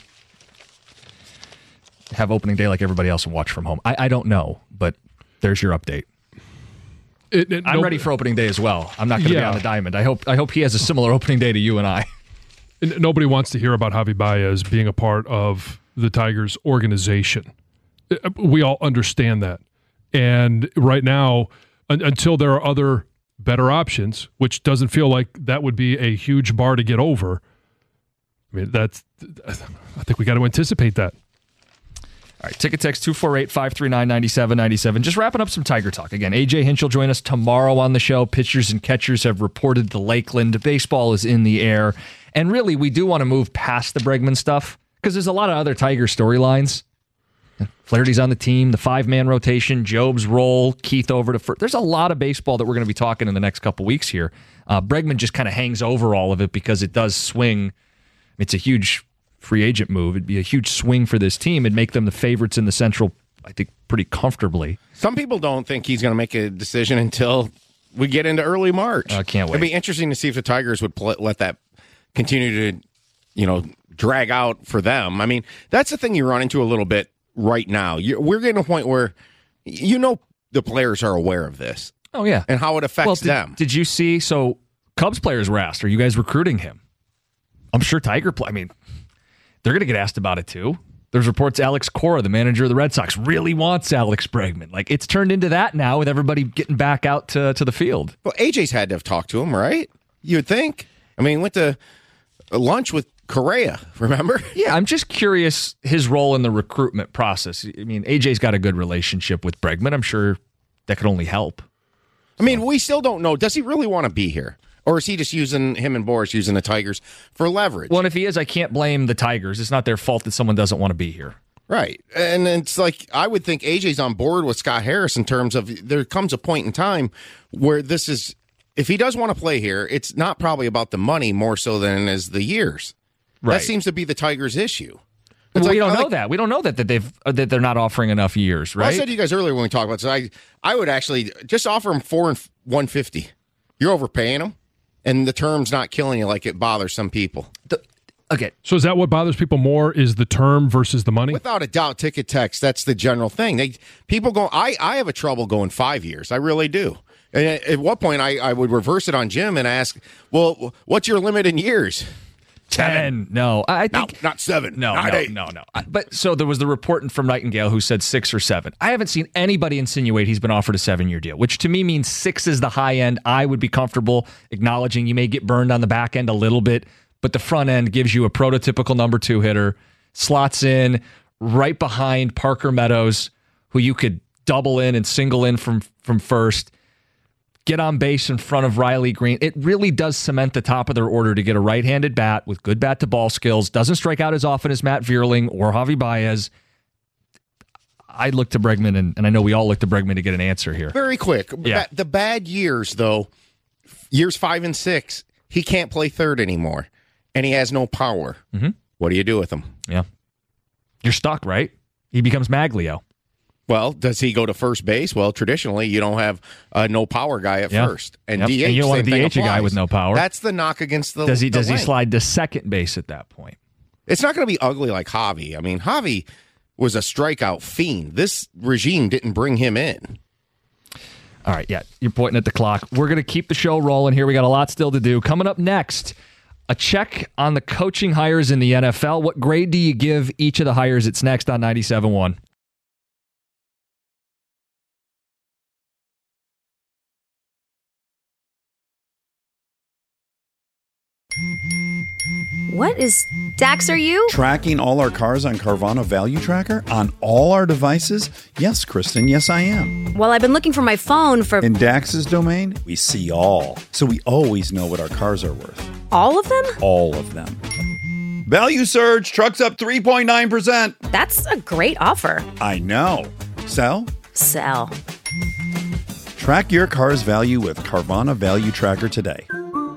have opening day like everybody else and watch from home. I, I don't know, but there's your update. It, it, I'm no- ready for opening day as well. I'm not going to be Yeah. on the diamond. I hope I hope he has a similar opening day to you and I. And nobody wants to hear about Javi Baez being a part of the Tigers organization. We all understand that. And right now, un- until there are other better options, which doesn't feel like that would be a huge bar to get over, I mean, that's, I think we got to anticipate that. All right, ticket text two four eight, five three nine, nine seven nine seven. Just wrapping up some Tiger talk. Again, A J Hinch will join us tomorrow on the show. Pitchers and catchers have reported the Lakeland. Baseball is in the air. And really, we do want to move past the Bregman stuff because there's a lot of other Tiger storylines. Flaherty's on the team, the five-man rotation, Job's role, Keith over to first. There's a lot of baseball that we're going to be talking in the next couple weeks here. Uh, Bregman just kind of hangs over all of it because it does swing. It's a huge free agent move. It'd be a huge swing for this team. It'd make them the favorites in the Central, I think, pretty comfortably. Some people don't think he's going to make a decision until we get into early March. I uh, can't wait. It'd be interesting to see if the Tigers would pl- let that continue to, you know, drag out for them. I mean, that's the thing you run into a little bit right now. You're, we're getting to a point where, you know, the players are aware of this. Oh, yeah. And how it affects well, did, them. Did you see? So, Cubs players were asked, are you guys recruiting him? I'm sure Tiger play. I mean, they're going to get asked about it, too. There's reports Alex Cora, the manager of the Red Sox, really wants Alex Bregman. Like, it's turned into that now with everybody getting back out to, to the field. Well, A J's had to have talked to him, right? You would think. I mean, went to lunch with Correa, remember? Yeah, I'm just curious his role in the recruitment process. I mean, A J's got a good relationship with Bregman. I'm sure that could only help. I mean, we still don't know. Does he really want to be here? Or is he just using, him and Boris using the Tigers for leverage? Well, and if he is, I can't blame the Tigers. It's not their fault that someone doesn't want to be here. Right. And it's like, I would think A J's on board with Scott Harris in terms of there comes a point in time where this is, if he does want to play here, it's not probably about the money more so than as the years. Right. That seems to be the Tigers' issue. Well, like, we don't like, know that. We don't know that that they've uh, that they're not offering enough years, right? Well, I said to you guys earlier when we talked about this, I I would actually just offer him four and one fifty. You're overpaying him, and the term's not killing you like it bothers some people. The, okay, so is that what bothers people more? Is the term versus the money? Without a doubt, ticket text. That's the general thing. They people go. I I have a trouble going five years. I really do. And at, at what point I I would reverse it on Jim and ask, well, what's your limit in years? Ten. No, I think no, not seven. No, not no, eight. no, no. But so there was the report from Nightingale who said six or seven. I haven't seen anybody insinuate he's been offered a seven-year deal, which to me means six is the high end. I would be comfortable acknowledging you may get burned on the back end a little bit, but the front end gives you a prototypical number two hitter, slots in right behind Parker Meadows, who you could double in and single in from from first. Get on base in front of Riley Green. It really does cement the top of their order to get a right-handed bat with good bat-to-ball skills. Doesn't strike out as often as Matt Vierling or Javi Baez. I look to Bregman, and, and I know we all look to Bregman to get an answer here. Very quick. Yeah. The bad years, though, years five and six, he can't play third anymore, and he has no power. Mm-hmm. What do you do with him? Yeah. You're stuck, right? He becomes Maglio. Well, does he go to first base? Well, traditionally, you don't have a no power guy at yeah. first, and yep. D H. And you don't want to same D H thing a guy applies. with no power. That's the knock against the. Does he? the Does lane. he slide to second base at that point? It's not going to be ugly like Javi. I mean, Javi was a strikeout fiend. This regime didn't bring him in. All right, yeah, you're pointing at the clock. We're going to keep the show rolling here. We got a lot still to do. Coming up next, a check on the coaching hires in the N F L. What grade do you give each of the hires? It's next on ninety-seven point one. What is Dax, are you? Tracking all our cars on Carvana Value Tracker on all our devices? Yes, Kristen, yes, I am. Well, I've been looking for my phone for... In Dax's domain, we see all. So we always know what our cars are worth. All of them? All of them. Value surge, trucks up three point nine percent. That's a great offer. I know. Sell? Sell. Track your car's value with Carvana Value Tracker today.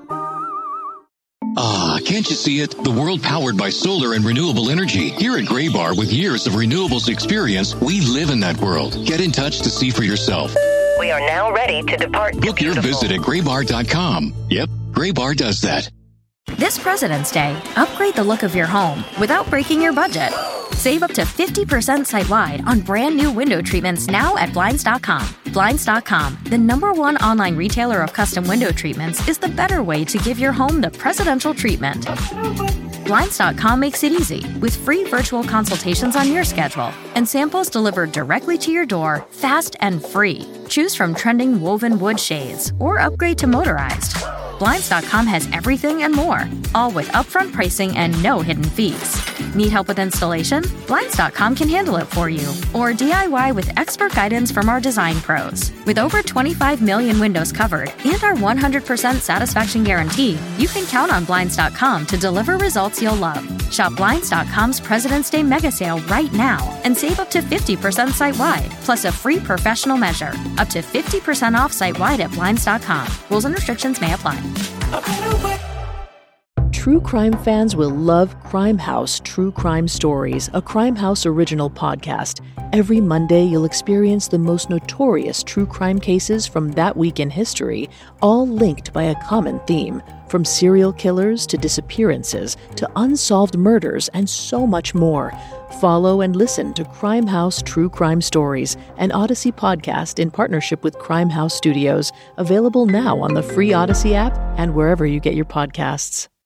Ah, can't you see it? The world powered by solar and renewable energy. Here at Graybar, with years of renewables experience, we live in that world. Get in touch to see for yourself. We are now ready to depart. Book your visit at graybar dot com. Yep, Graybar does that. This President's Day, upgrade the look of your home without breaking your budget. Save up to fifty percent site-wide on brand new window treatments now at Blinds dot com. Blinds dot com, the number one online retailer of custom window treatments, is the better way to give your home the presidential treatment. Blinds dot com makes it easy with free virtual consultations on your schedule and samples delivered directly to your door, fast and free. Choose from trending woven wood shades or upgrade to motorized. Blinds dot com has everything and more, all with upfront pricing and no hidden fees. Need help with installation? Blinds dot com can handle it for you. Or D I Y with expert guidance from our design pros. With over twenty-five million windows covered and our one hundred percent satisfaction guarantee, you can count on Blinds dot com to deliver results you'll love. Shop Blinds dot com's President's Day mega sale right now and save up to fifty percent site-wide, plus a free professional measure. Up to fifty percent off site-wide at Blinds dot com. Rules and restrictions may apply. True crime fans will love Crime House True Crime Stories, a Crime House original podcast. Every Monday, you'll experience the most notorious true crime cases from that week in history, all linked by a common theme. From serial killers to disappearances to unsolved murders and so much more. Follow and listen to Crime House True Crime Stories, an Odyssey podcast in partnership with Crime House Studios, available now on the free Odyssey app and wherever you get your podcasts.